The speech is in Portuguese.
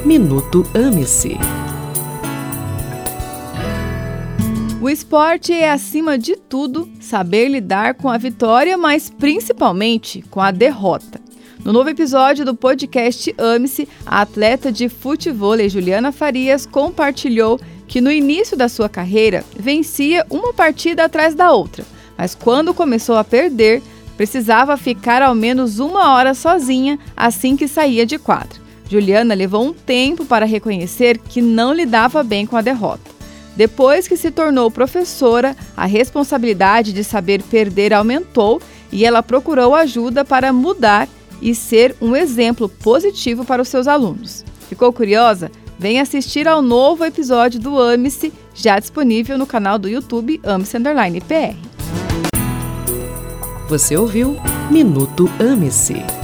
Minuto Ame-se. O esporte é, acima de tudo, saber lidar com a vitória, mas principalmente com a derrota. No novo episódio do podcast Ame-se, a atleta de futevôlei Juliana Farias compartilhou que no início da sua carreira vencia uma partida atrás da outra, mas quando começou a perder, precisava ficar ao menos 1 hora sozinha assim que saía de quadra. Juliana levou um tempo para reconhecer que não lidava bem com a derrota. Depois que se tornou professora, a responsabilidade de saber perder aumentou e ela procurou ajuda para mudar e ser um exemplo positivo para os seus alunos. Ficou curiosa? Vem assistir ao novo episódio do Ame-se, já disponível no canal do YouTube Ame-se_PR. Você ouviu Minuto Ame-se.